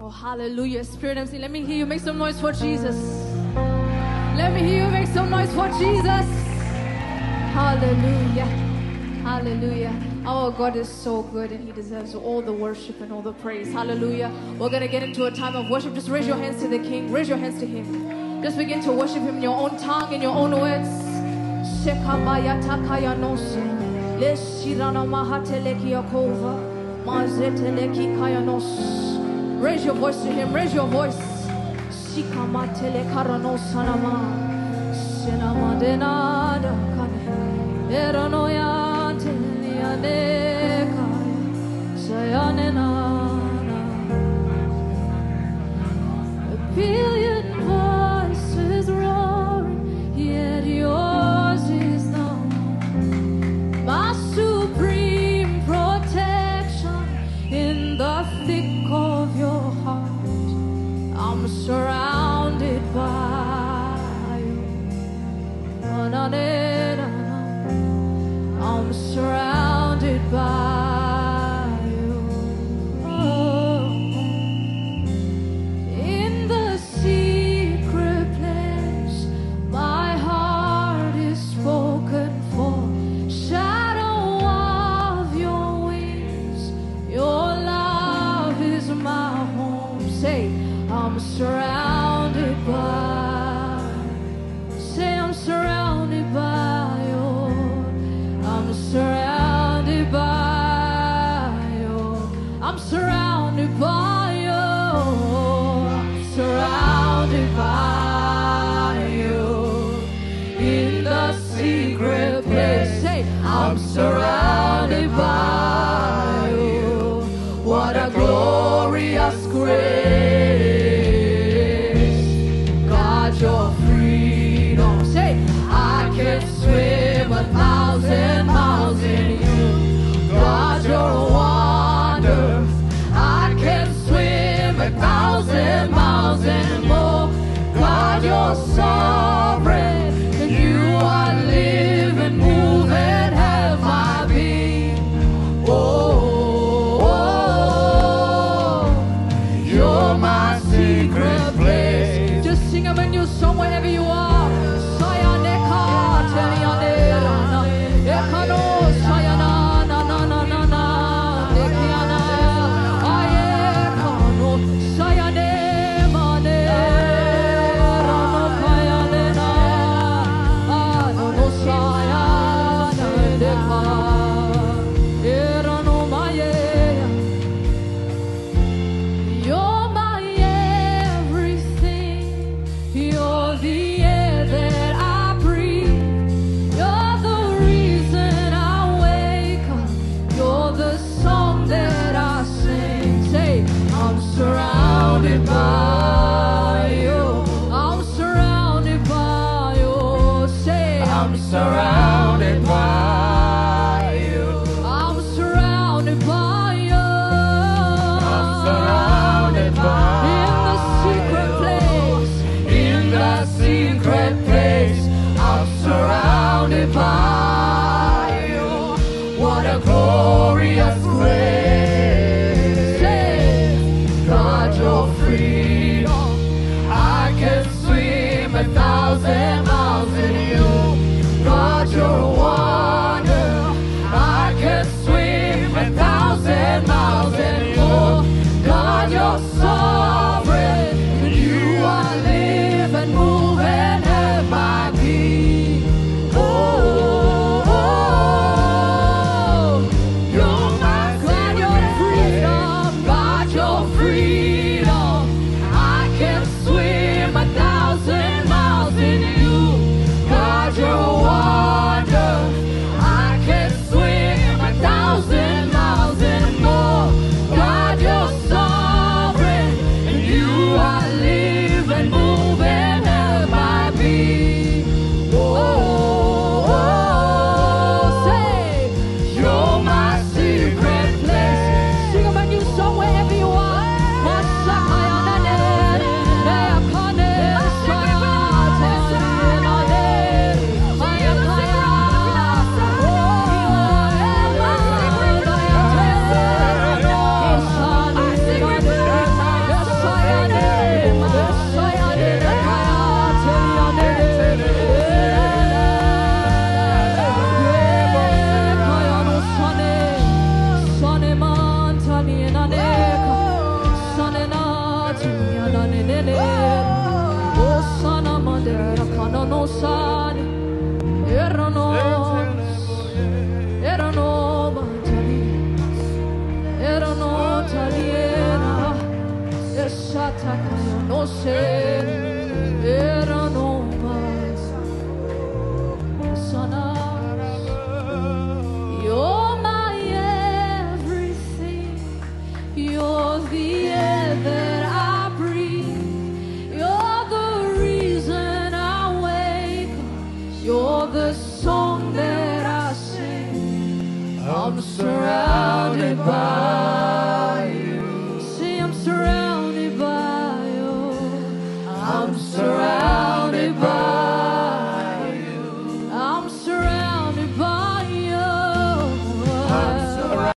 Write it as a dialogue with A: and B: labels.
A: Oh, hallelujah. Spirit MC, let me hear you make some noise for Jesus. Let me hear you make some noise for Jesus. Hallelujah. Hallelujah. Our God is so good and He deserves all the worship and all the praise. Hallelujah. We're going to get into a time of worship. Just raise your hands to the King. Raise your hands to Him. Just begin to worship Him in your own tongue, in your own words. Raise your voice to Him. Raise your voice. A billion voices roaring, yet yours is the one. My supreme protection in the thick of your heart. I'm surrounded by you. I'm surrounded by you. Oh. In the secret place, my heart is spoken for. Shadow of your wings, your love is my home. Say, I'm surrounded by. Say, I'm surrounded by you. I'm surrounded by you. I'm surrounded by you. I'm surrounded by you. In the secret place, say, I'm surrounded by you. What a glorious grace. God, your freedom. Say, I can swim 1,000 miles in you. God, you're a wonder. I can swim 1,000 miles and more. God, you're sovereign. And you are live and move and have my being. Oh, oh, oh, you're my secret place. Just sing a new song wherever you are. Surrounded by you. I'm surrounded by you. I'm surrounded by you. In the secret place, I'm surrounded by you. What a glorious grace. Say, God, your freedom. I can swim 1,000 miles in you. God, you're a wonder. no sé, era no más. Sanas. You're my everything. You're the air that I breathe. You're the reason I wake up. You're the song that I sing. I'm surrounded by